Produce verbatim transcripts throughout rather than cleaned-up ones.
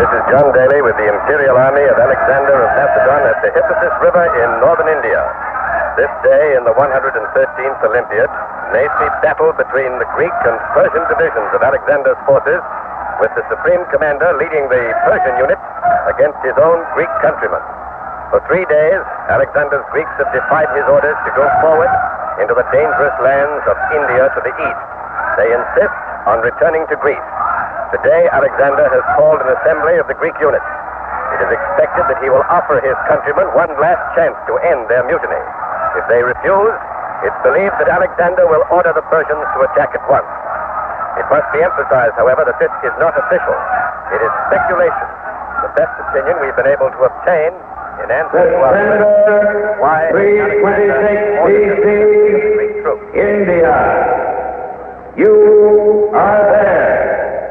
This is John Daly with the Imperial Army of Alexander of Macedon at the Hippasus River in northern India. This day in the one hundred thirteenth Olympiad, nasty battle between the Greek and Persian divisions of Alexander's forces, with the Supreme Commander leading the Persian unit against his own Greek countrymen. For three days, Alexander's Greeks have defied his orders to go forward into the dangerous lands of India to the east. They insist on returning to Greece. Today, Alexander has called an assembly of the Greek units. It is expected that he will offer his countrymen one last chance to end their mutiny. If they refuse, it's believed that Alexander will order the Persians to attack at once. It must be emphasized, however, that this is not official. It is speculation. The best opinion we've been able to obtain in answer to our question why Alexander ordered the Greek troops. India, you are there.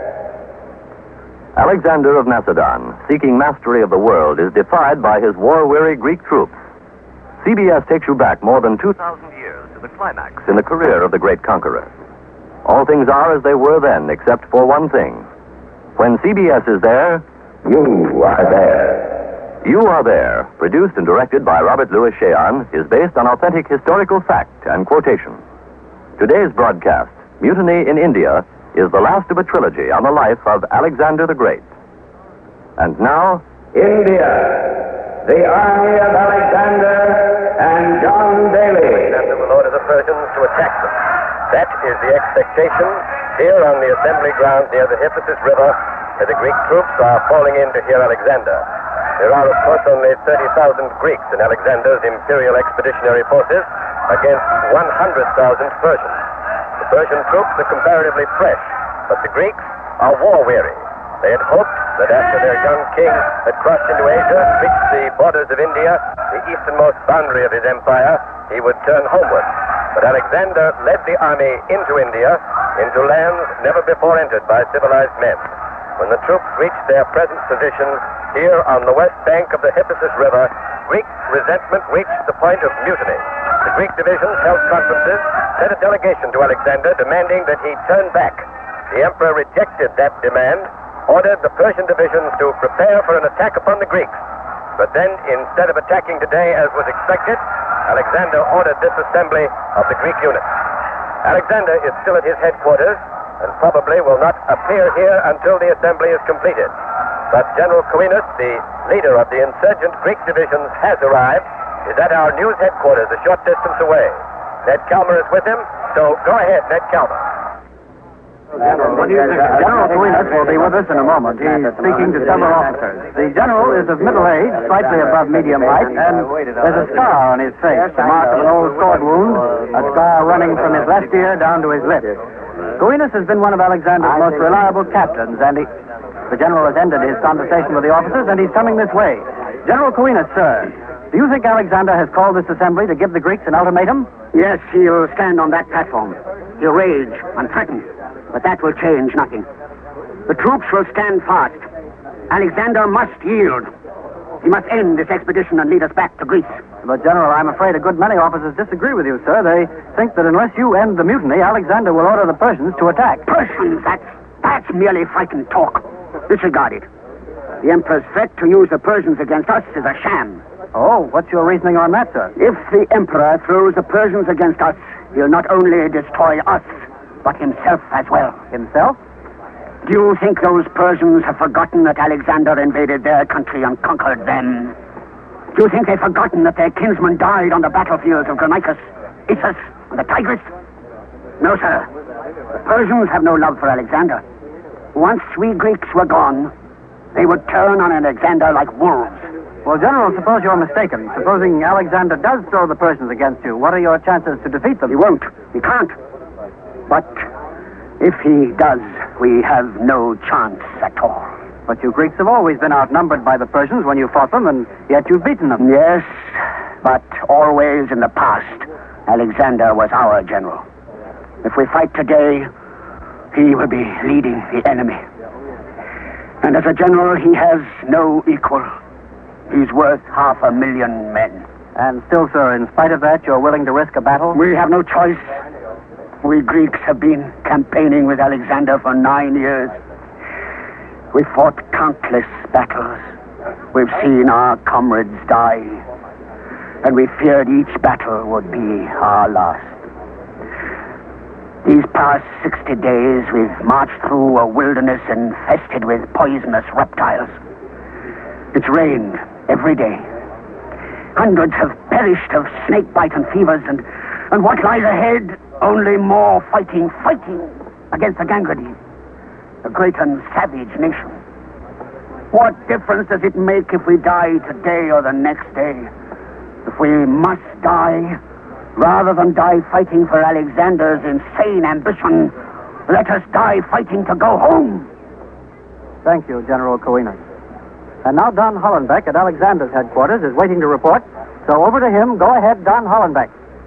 Alexander of Macedon, seeking mastery of the world, is defied by his war-weary Greek troops. C B S takes you back more than two thousand years to the climax in the career of the great conqueror. All things are as they were then, except for one thing. When C B S is there, you are there. You Are There, produced and directed by Robert Louis Cheon, is based on authentic historical fact and quotation. Today's broadcast, Mutiny in India, is the last of a trilogy on the life of Alexander the Great. And now, India, the army of Alexander and John Daly. Alexander will order the Persians to attack them. That is the expectation here on the assembly ground near the Hippasus River, where the Greek troops are falling in to hear Alexander. There are, of course, only thirty thousand Greeks in Alexander's imperial expeditionary forces against one hundred thousand Persians. The Persian troops are comparatively fresh, but the Greeks are war-weary. They had hoped that after their young king had crossed into Asia, reached the borders of India, the easternmost boundary of his empire, he would turn homeward. But Alexander led the army into India, into lands never before entered by civilized men. When the troops reached their present position here on the west bank of the Hippasus River, Greek resentment reached the point of mutiny. The Greek divisions held conferences, sent a delegation to Alexander demanding that he turn back. The emperor rejected that demand, ordered the Persian divisions to prepare for an attack upon the Greeks. But then, instead of attacking today as was expected, Alexander ordered this assembly of the Greek units. Alexander is still at his headquarters and probably will not appear here until the assembly is completed. But General Kouinos, the leader of the insurgent Greek divisions, has arrived, is at our news headquarters a short distance away. Ned Calmer is with him, so go ahead, Ned Calmer. General Kouinos will be with us in a moment. He's speaking to several officers. The general is of middle age, slightly above medium height, and there's a scar on his face, the mark of an old sword wound, a scar running from his left ear down to his lip. Kouinos has been one of Alexander's most reliable captains, and he... The general has ended his conversation with the officers, and he's coming this way. General Kouinos, sir, do you think Alexander has called this assembly to give the Greeks an ultimatum? Yes, he'll stand on that platform. He'll rage and threaten, but that will change nothing. The troops will stand fast. Alexander must yield. He must end this expedition and lead us back to Greece. But, General, I'm afraid a good many officers disagree with you, sir. They think that unless you end the mutiny, Alexander will order the Persians to attack. Persians? That's, that's merely frightened talk. Disregard it. The Emperor's threat to use the Persians against us is a sham. Oh, what's your reasoning on that, sir? If the Emperor throws the Persians against us, he'll not only destroy us, but himself as well. Himself? Do you think those Persians have forgotten that Alexander invaded their country and conquered them? Do you think they've forgotten that their kinsmen died on the battlefields of Granicus, Issus, and the Tigris? No, sir. The Persians have no love for Alexander. Once we Greeks were gone, they would turn on Alexander like wolves. Well, General, suppose you're mistaken. Supposing Alexander does throw the Persians against you, what are your chances to defeat them? He won't. He can't. But if he does, we have no chance at all. But you Greeks have always been outnumbered by the Persians when you fought them, and yet you've beaten them. Yes, but always in the past, Alexander was our general. If we fight today, he will be leading the enemy. And as a general, he has no equal. He's worth half a million men. And still, sir, in spite of that, you're willing to risk a battle? We have no choice. We Greeks have been campaigning with Alexander for nine years. We fought countless battles. We've seen our comrades die. And we feared each battle would be our last. These past sixty days, we've marched through a wilderness infested with poisonous reptiles. It's rained every day. Hundreds have perished of snake bite and fevers, and, and what lies ahead? Only more fighting, fighting against the Gangrene, a great and savage nation. What difference does it make if we die today or the next day? If we must die, rather than die fighting for Alexander's insane ambition, let us die fighting to go home. Thank you, General Coenus. And now Don Hollenbeck at Alexander's headquarters is waiting to report. So over to him. Go ahead, Don Hollenbeck.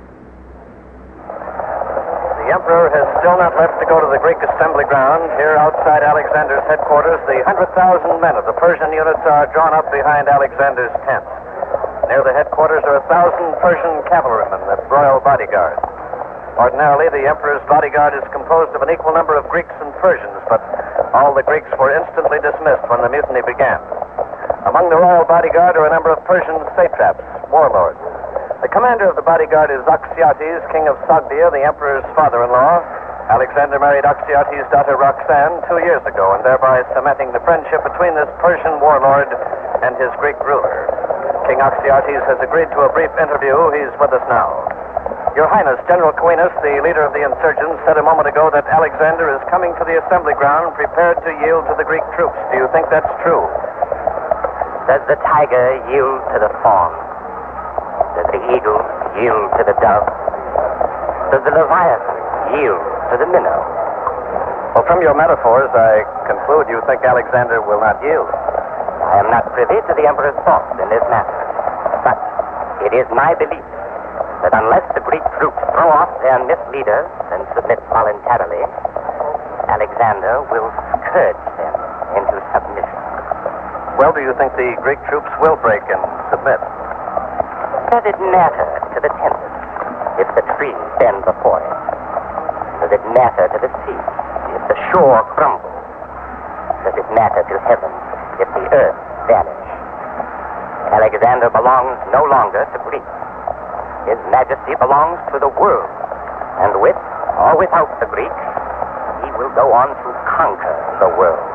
The Emperor has still not left to go to the Greek assembly ground. Here outside Alexander's headquarters, the one hundred thousand men of the Persian units are drawn up behind Alexander's tent. Near the headquarters are a thousand Persian cavalrymen, the royal bodyguard. Ordinarily, the Emperor's bodyguard is composed of an equal number of Greeks and Persians, but all the Greeks were instantly dismissed when the mutiny began. Among the royal bodyguard are a number of Persian satraps, warlords. The commander of the bodyguard is Oxyates, king of Sogdia, the Emperor's father-in-law. Alexander married Oxyates' daughter Roxanne two years ago, and thereby cementing the friendship between this Persian warlord and his Greek ruler. King Oxyates has agreed to a brief interview. He's with us now. Your Highness, General Coenus, the leader of the insurgents, said a moment ago that Alexander is coming to the assembly ground prepared to yield to the Greek troops. Do you think that's true? Does the tiger yield to the fawn? Does the eagle yield to the dove? Does the leviathan yield to the minnow? Well, from your metaphors, I conclude you think Alexander will not yield. I am not privy to the Emperor's thoughts in this matter. But it is my belief that unless the Greek troops throw off their misleaders and submit voluntarily, Alexander will scourge them into submission. Well, do you think the Greek troops will break and submit? Does it matter to the tempest if the trees bend before it? Does it matter to the sea if the shore crumbles? Does it matter to heaven if the earth vanish? Alexander belongs no longer to Greece. His majesty belongs to the world. And with or without the Greeks, he will go on to conquer the world.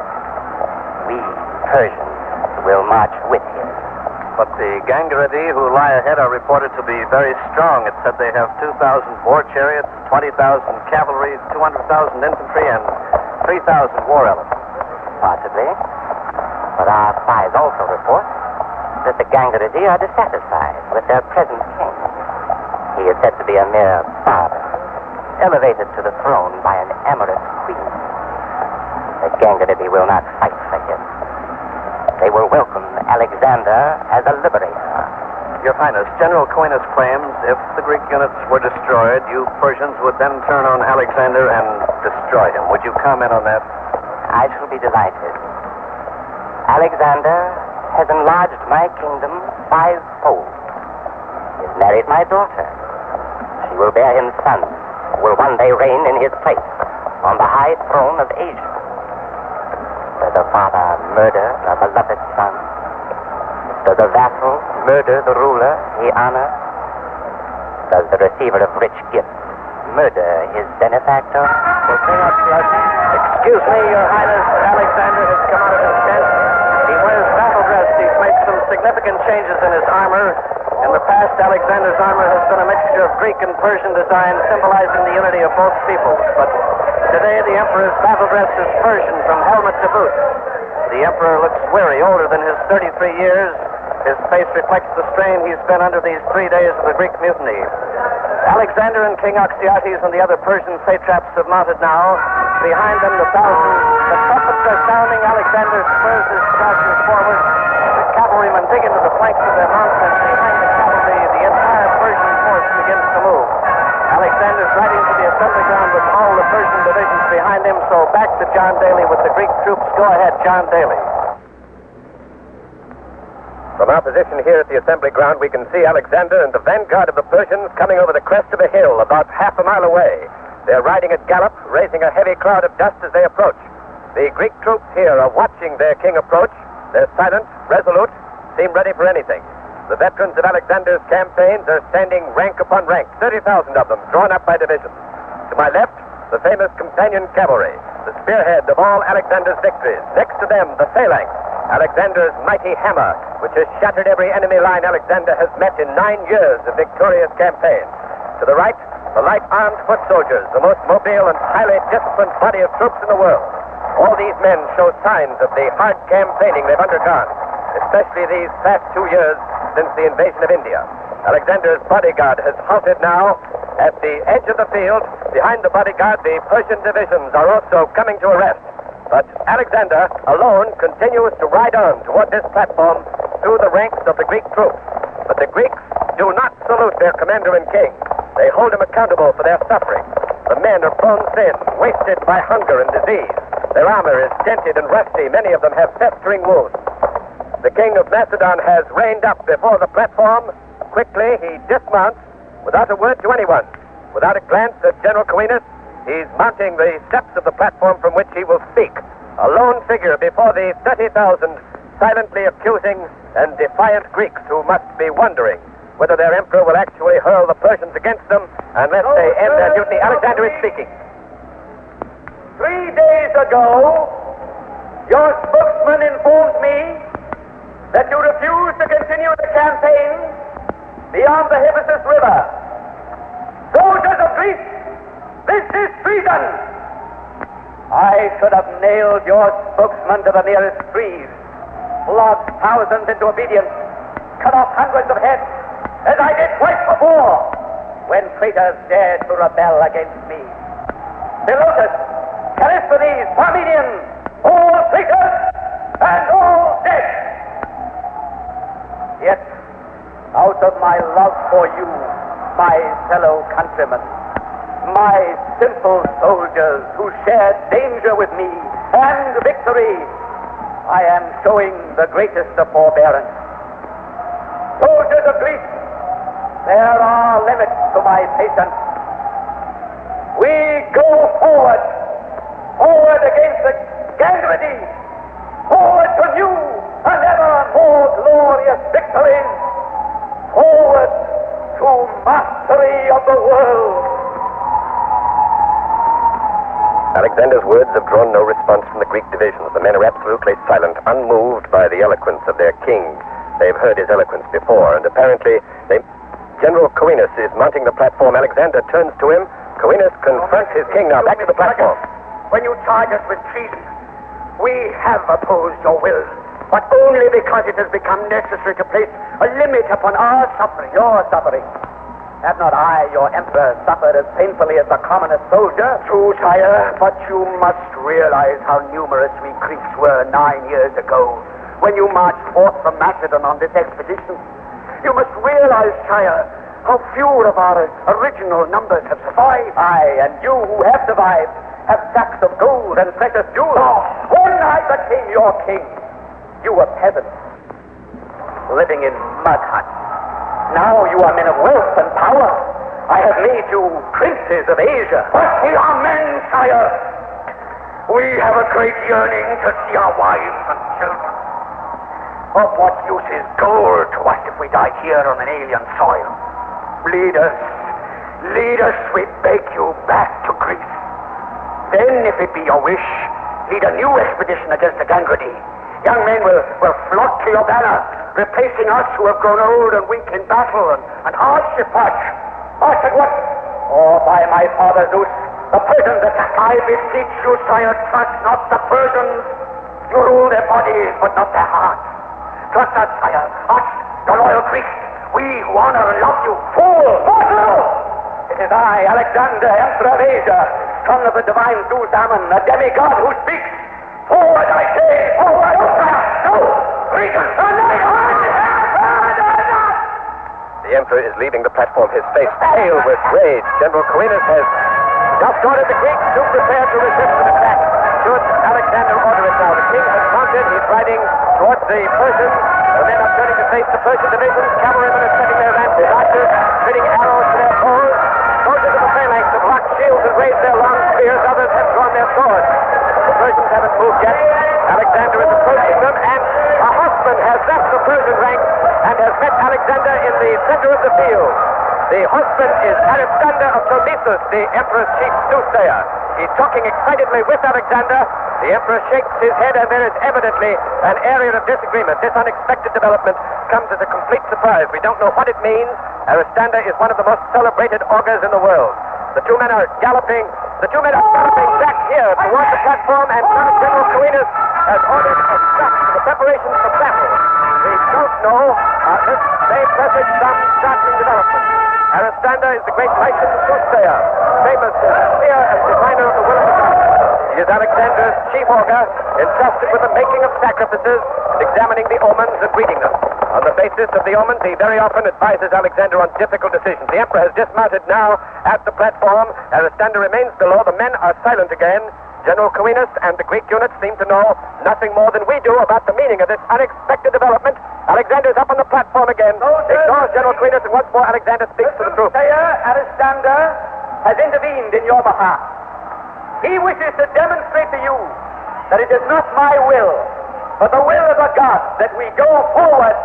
We Persians will march with him. But the Gangrene who lie ahead are reported to be very strong. It said they have two thousand war chariots, twenty thousand cavalry, two hundred thousand infantry, and three thousand war elephants. Possibly. But our spies also report that the Gangrene are dissatisfied with their present king. He is said to be a mere barber, elevated to the throne by an amorous queen. The Gangrene will not fight for him. They will welcome Alexander as a liberator. Your Highness, General Coenus claims if the Greek units were destroyed, you Persians would then turn on Alexander and destroy him. Would you comment on that? I shall be delighted. Alexander has enlarged my kingdom fivefold. He has married my daughter. She will bear him sons who will one day reign in his place on the high throne of Asia. Does a father murder a beloved son? Does a vassal murder the ruler he honors? Does the receiver of rich gifts murder his benefactor? Well, King Oxyates, excuse me, Your Highness, Alexander has come out of his tent. He wears battle dress. He's made some significant changes in his armor. In the past, Alexander's armor has been a mixture of Greek and Persian design, symbolizing the unity of both peoples. But today, the Emperor's battle dress is Persian from helmet to boot. The Emperor looks weary, older than his thirty-three years. His face reflects the strain he's been under these three days of the Greek mutiny. Alexander and King Oxyates and the other Persian satraps have mounted now. Behind them, the thousands. The trumpets are sounding. Alexander spurs his chargers forward. The cavalrymen dig into the flanks of their mounts, and behind the cavalry, the entire Persian force begins to move. Alexander's riding to the assembly ground with all the Persian divisions behind him, so back to John Daly with the Greek troops. Go ahead, John Daly. From our position here at the assembly ground, we can see Alexander and the vanguard of the Persians coming over the crest of a hill about half a mile away. They're riding at gallop, raising a heavy cloud of dust as they approach. The Greek troops here are watching their king approach. They're silent, resolute, seem ready for anything. The veterans of Alexander's campaigns are standing rank upon rank, thirty thousand of them, drawn up by division. To my left, the famous companion cavalry, the spearhead of all Alexander's victories. Next to them, the phalanx, Alexander's mighty hammer, which has shattered every enemy line Alexander has met in nine years of victorious campaign. To the right, the light armed foot soldiers, the most mobile and highly disciplined body of troops in the world. All these men show signs of the hard campaigning they've undergone, especially these past two years since the invasion of India. Alexander's bodyguard has halted now at the edge of the field. Behind the bodyguard, the Persian divisions are also coming to a rest. But Alexander alone continues to ride on toward this platform through the ranks of the Greek troops. But the Greeks do not salute their commander and king. They hold him accountable for their suffering. The men are bone thin, wasted by hunger and disease. Their armor is dented and rusty. Many of them have festering wounds. The king of Macedon has reined up before the platform. Quickly, he dismounts without a word to anyone. Without a glance at General Coenus, he's mounting the steps of the platform from which he will speak. A lone figure before the thirty thousand silently accusing and defiant Greeks who must be wondering whether their emperor will actually hurl the Persians against them unless they end their mutiny. Alexander is speaking. Three days ago, your spokesman informed me that you refuse to continue the campaign beyond the Hypasus River. Soldiers of Greece, this is treason! I should have nailed your spokesman to the nearest trees, flogged thousands into obedience, cut off hundreds of heads, as I did twice before, when traitors dared to rebel against me. Philotas, Callisthenes, Parmenion, all traitors and all dead. Yet, out of my love for you, my fellow countrymen, my simple soldiers who shared danger with me and victory, I am showing the greatest of forbearance. Soldiers of Greece, there are limits to my patience. We go forward, forward against the Gangrene, forward to new and ever more glorious victories, forward to mastery of the world. Alexander's words have drawn no response from the Greek divisions. The men are absolutely silent, unmoved by the eloquence of their king. They've heard his eloquence before, and apparently they... General Coenus is mounting the platform. Alexander turns to him. Coenus confronts his king now. Back to the platform. When you charge us with treason, we have opposed your will, but only because it has become necessary to place a limit upon our suffering. Your suffering. Have not I, your emperor, suffered as painfully as the commonest soldier? True, sire, but you must realize how numerous we Greeks were nine years ago when you marched forth from Macedon on this expedition. You must realize, sire, how few of our original numbers have survived. I and you who have survived have sacks of gold and precious jewels. Oh. When I became your king, you were peasants, living in mud huts. Now you are men of wealth and power. I have made you princes of Asia. But we are men, sire. We have a great yearning to see our wives and children. Of what use is gold to us if we die here on an alien soil? Lead us, lead us, we beg you, back to Greece. Then, if it be your wish, lead a new expedition against the Gangrene. Young men will, will flock to your banner, replacing us who have grown old and weak in battle and, and hardship march. March at once, or by my father Zeus, the Persians attack. I beseech you, sire, trust not the Persians. You rule their bodies, but not their hearts. Trust us, sire, us, the loyal Greeks, we who honor and love you. Fool! Mortal! It is I, Alexander, Emperor of Asia, son of the divine Zeus Ammon, a demigod who speaks. Forward, I say! Forward! No, sire! No! Greetings! The emperor is leaving the platform, his face pale with rage. General Coenus has just ordered the Greeks to prepare to resist an attack. Should Alexander order it now? The king has mounted, he's riding towards the Persians. The men are turning to face the Persian divisions. Cavalrymen are setting their lances, archers fitting arrows to their bows. Soldiers of the phalanx have locked shields and raised their long spears. Others have drawn their swords. The Persians haven't moved center of the field. The husband is Aristander of Telesus, the Emperor's chief soothsayer. He's talking excitedly with Alexander. The Emperor shakes his head, and there is evidently an area of disagreement. This unexpected development comes as a complete surprise. We don't know what it means. Aristander is one of the most celebrated augurs in the world. The two men are galloping. The two men are galloping back here towards the platform, and General Coenus has ordered a stop to the preparations for battle. We don't know. Uh, this may presage some startling development. Aristander is the great licensed soothsayer, famous seer and diviner of the will of the gods. He is Alexander's chief augur, entrusted with the making of sacrifices, examining the omens and reading them. On the basis of the omens, he very often advises Alexander on difficult decisions. The Emperor has dismounted now at the platform. Aristander remains below. The men are silent again. General Coenus and the Greek units seem to know nothing more than we do about the meaning of this unexpected development. Alexander is up on the platform again. Ignores General Coenus, and once more Alexander speaks to the troops. Soothsayer Aristander has intervened in your behalf. He wishes to demonstrate to you that it is not my will, but the will of the gods that we go forward.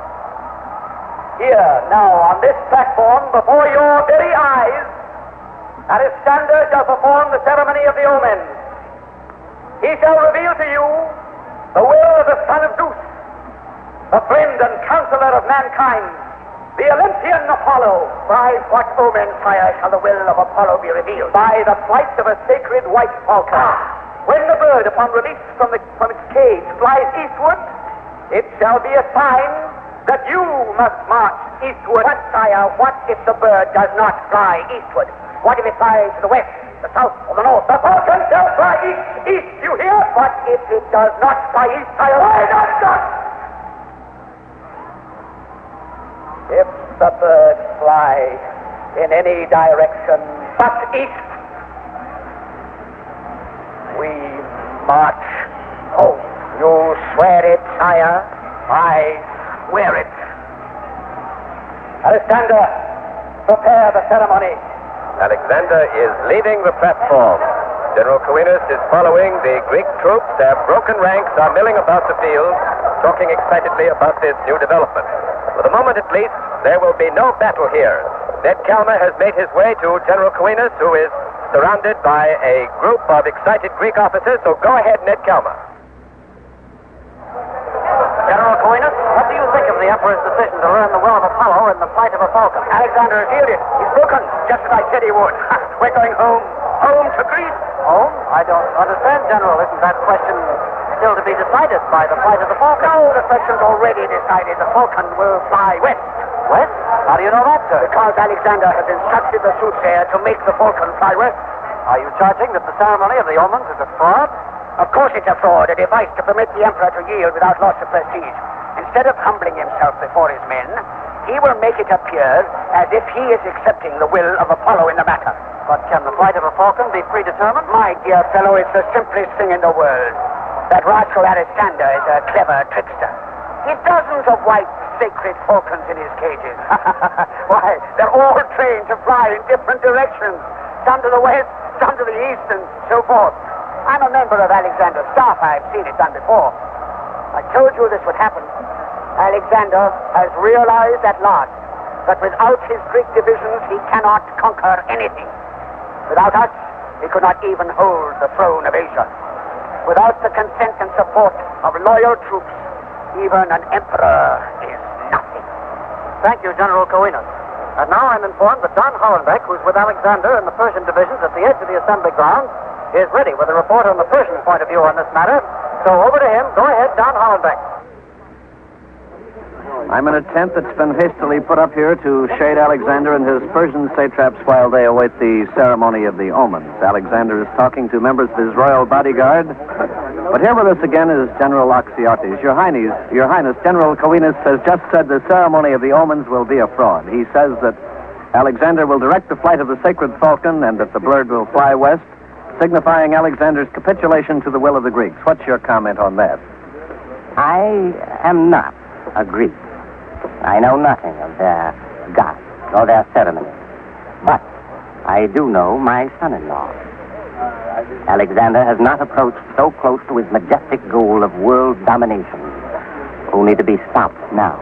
Here, now, on this platform, before your very eyes, Aristander shall perform the ceremony of the omen. He shall reveal to you the will of the son of Zeus, the friend and counselor of mankind, the Olympian Apollo. By what omen, sire, shall the will of Apollo be revealed? By the flight of a sacred white falcon. When the bird, upon release from, the, from its cage, flies eastward, it shall be a sign that you must march eastward. But, sire, what if the bird does not fly eastward? What if it flies to the west, the south, or the north? The falcon shall fly east, east, you hear? What if it does not fly east, sire? Why not, not? If the bird fly in any direction but east, we march home. You swear it, sire? I swear it. Aristander, prepare the ceremony. Alexander is leaving the platform. General Coenus is following. The Greek troops, their broken ranks, are milling about the field, talking excitedly about this new development. For the moment, at least, there will be no battle here. Ned Calmer has made his way to General Coenus, who is surrounded by a group of excited Greek officers. So go ahead, Ned Calmer. General Coenus, what do you think of the Emperor's decision to learn the will of Apollo in the flight of a falcon? Alexander has yielded. He's broken, just as I said he would. We're going home. Home to Greece. Home? I don't understand, General. Isn't that question still to be decided by the flight of the falcon? No, the question's already decided. The falcon will fly west. West? How do you know that, sir? Because Alexander has instructed the soothsayer to make the falcon fly west. Are you charging that the ceremony of the omens is a fraud? Of course it's a fraud, a device to permit the Emperor to yield without loss of prestige. Instead of humbling himself before his men, he will make it appear as if he is accepting the will of Apollo in the matter. But can the flight of a falcon be predetermined? My dear fellow, it's the simplest thing in the world. That rascal Aristander is a clever trickster. He's dozens of white, sacred falcons in his cages. Why, they're all trained to fly in different directions. Some to the west, some to the east, and so forth. I'm a member of Alexander's staff. I've seen it done before. I told you this would happen. Alexander has realized at last that without his Greek divisions, he cannot conquer anything. Without us, he could not even hold the throne of Asia. Without the consent and support of loyal troops, even an emperor is nothing. Thank you, General Coenus. And now I'm informed that Don Hollenbeck, who's with Alexander in the Persian divisions at the edge of the assembly grounds, is ready with a report on the Persian point of view on this matter. So over to him. Go ahead, Don Hollenbeck. I'm in a tent that's been hastily put up here to shade Alexander and his Persian satraps while they await the ceremony of the omens. Alexander is talking to members of his royal bodyguard. But here with us again is General Oxyates. Your Highness, Your Highness, General Coenus has just said the ceremony of the omens will be a fraud. He says that Alexander will direct the flight of the sacred falcon and that the bird will fly west, signifying Alexander's capitulation to the will of the Greeks. What's your comment on that? I am not a Greek. I know nothing of their gods or their ceremonies. But I do know my son-in-law. Alexander has not approached so close to his majestic goal of world domination, only to be stopped now.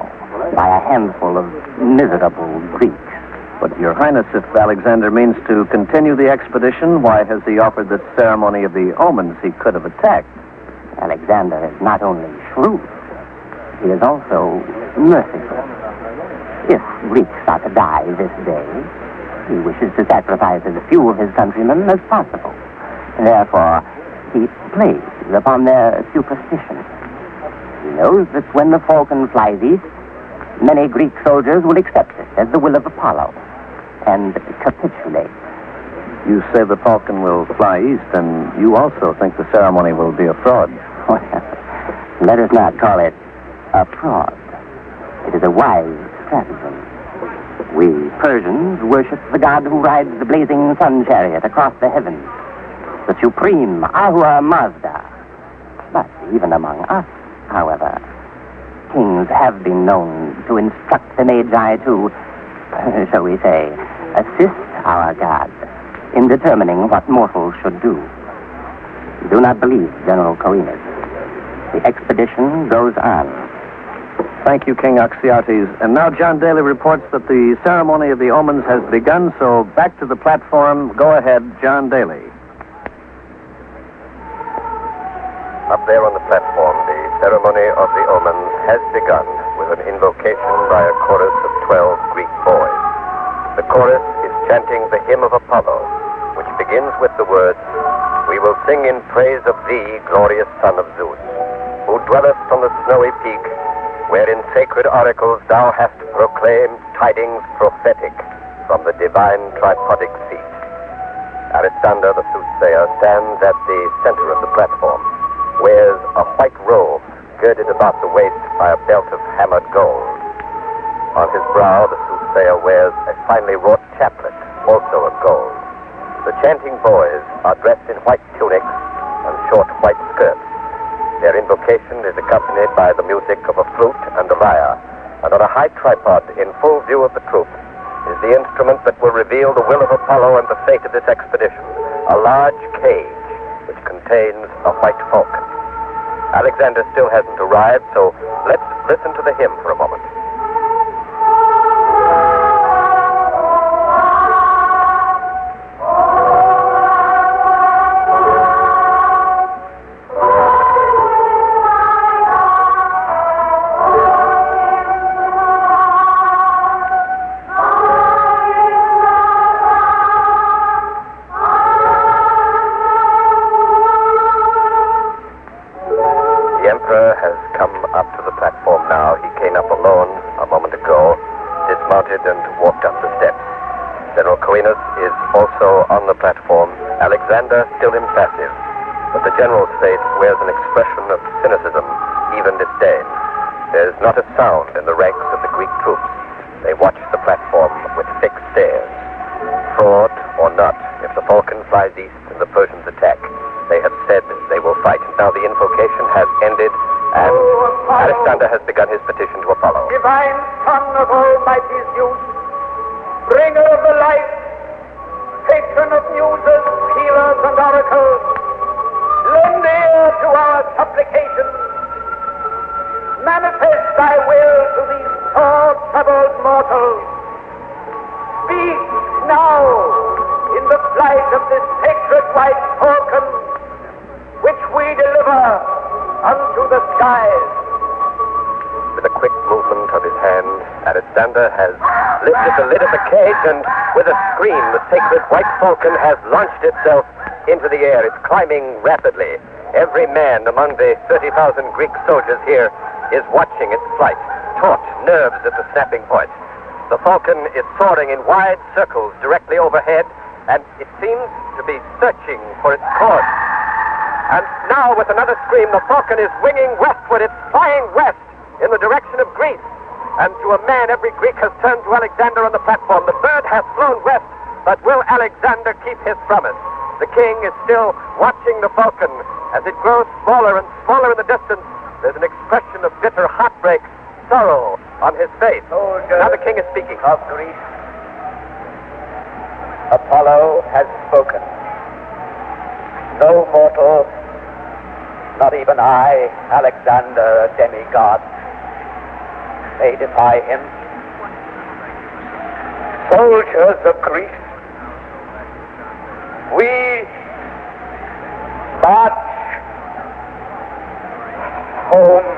by a handful of miserable Greeks. But, Your Highness, if Alexander means to continue the expedition, why has he offered the ceremony of the omens? He could have attacked. Alexander is not only shrewd, he is also merciful. If Greeks are to die this day, he wishes to sacrifice as few of his countrymen as possible. Therefore, he plays upon their superstition. He knows that when the falcon flies east, many Greek soldiers will accept it as the will of Apollo and capitulate. You say the falcon will fly east, and you also think the ceremony will be a fraud. Well, let us not call it a fraud. It is a wise stratagem. We Persians worship the god who rides the blazing sun chariot across the heavens, the supreme Ahura Mazda. But even among us, however, kings have been known to instruct the Magi to, shall we say, assist our god in determining what mortals should do. Do not believe General Coenus. The expedition goes on. Thank you, King Oxyates. And now John Daly reports that the ceremony of the omens has begun, so back to the platform. Go ahead, John Daly. Up there on the platform, the ceremony of the omens has begun with an invocation by a chorus of twelve Greek boys. The chorus is chanting the hymn of Apollo, which begins with the words, "We will sing in praise of thee, glorious son of Zeus, who dwellest on the snowy peak, where in sacred oracles thou hast proclaimed tidings prophetic from the divine tripodic seat." Aristander, the soothsayer, stands at the center of the platform, wears a white robe girded about the waist by a belt of hammered gold. On his brow, the soothsayer wears a finely wrought chaplet, also of gold. The chanting boys are dressed in white tunics and short white skirts. Their invocation is accompanied by the music of a flute and a lyre, and on a high tripod in full view of the troop is the instrument that will reveal the will of Apollo and the fate of this expedition, a large cage which contains a white falcon. Alexander still hasn't arrived, so let's listen to the hymn for a moment. The Emperor has come up to the platform now. He came up alone a moment ago, dismounted and walked up the steps. General Coenus is also on the platform. Alexander still impassive, but the general's face wears an expression of cynicism, even disdain. There's not a sound in the ranks of the Greek troops. They watch the platform with fixed stares. Fraud or not, if the falcon flies east and the Persians attack, they have said they will fight. Now the invocation has ended, and Oh, Aristander has begun his petition to Apollo. Divine Son of Almighty Zeus, bringer of the light, patron of muses, healers, and oracles, lend ear to our supplications. Manifest thy will to these sore troubled mortals. Speak now in the flight of this sacred white falcon, which we deliver unto the skies. With a quick movement of his hand, Aristander has lifted the lid of the cage, and with a scream, the sacred white falcon has launched itself into the air. It's climbing rapidly. Every man among the thirty thousand Greek soldiers here is watching its flight, taut, nerves at the snapping point. The falcon is soaring in wide circles directly overhead, and it seems to be searching for its course. And now, with another scream, the falcon is winging westward. It's flying west in the direction of Greece. And to a man, every Greek has turned to Alexander on the platform. The bird has flown west, but will Alexander keep his promise? The king is still watching the falcon. As it grows smaller and smaller in the distance, there's an expression of bitter heartbreak, sorrow on his face. Soldiers Now the king is speaking. of Greece, Apollo has spoken. No mortal, not even I, Alexander, a demigod, may defy him. Soldiers of Greece, we march home.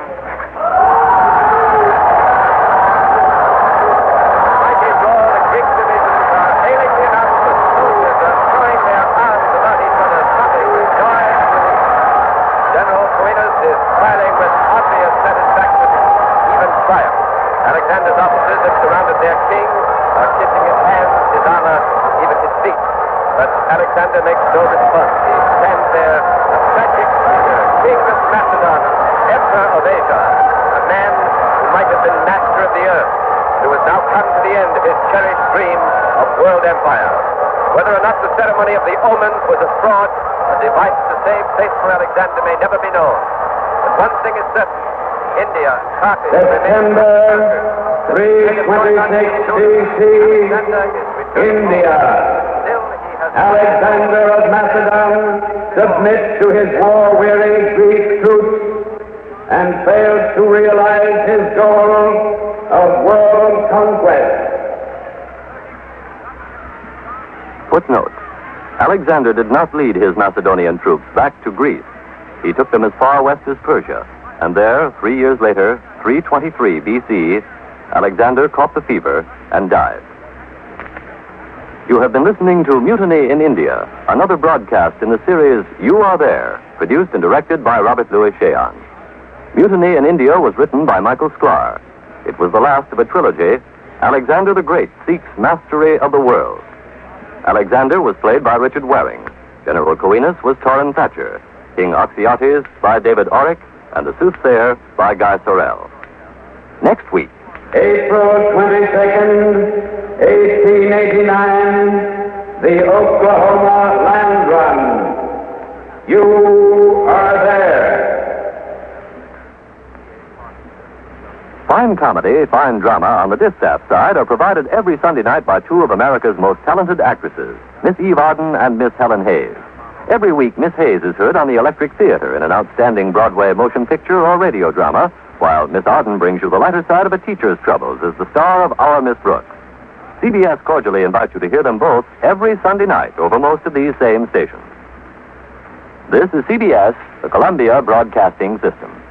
Mighty roar, the Greek divisions are hailing the announcement. Soldiers are throwing their arms about each other, shouting with joy and relief. General Coenus is smiling with obvious satisfaction, even triumph. Alexander's officers have surrounded their king, are kissing his hands, his armor, even his feet. But Alexander makes no response. He stands there, a tragic figure, king of Macedon, emperor of Asia, a man who might have been master of the earth, who has now come to the end of his cherished dream of world empire. Whether or not the ceremony of the omens was a fraud, a device to save face for Alexander may never be known. But one thing is certain. India, Carthage, September three twenty-six B C, India. Alexander of Macedon submits to his war-weary Greek troops and fails to realize his goal of world conquest. Footnote. Alexander did not lead his Macedonian troops back to Greece. He took them as far west as Persia. And there, three years later, three twenty-three B C, Alexander caught the fever and died. You have been listening to Mutiny in India, another broadcast in the series You Are There, produced and directed by Robert Louis Cheon. Mutiny in India was written by Michael Sklar. It was the last of a trilogy. Alexander the Great seeks mastery of the world. Alexander was played by Richard Waring. General Coenus was Torrin Thatcher. King Oxyates by David Orrick, and the soothsayer by Guy Sorel. Next week. April twenty-second, eighteen eighty-nine, the Oklahoma Land Run. You are there. Fine comedy, fine drama on the distaff side are provided every Sunday night by two of America's most talented actresses, Miss Eve Arden and Miss Helen Hayes. Every week, Miss Hayes is heard on the Electric Theater in an outstanding Broadway motion picture or radio drama, while Miss Arden brings you the lighter side of a teacher's troubles as the star of Our Miss Brooks. C B S cordially invites you to hear them both every Sunday night over most of these same stations. This is C B S, the Columbia Broadcasting System.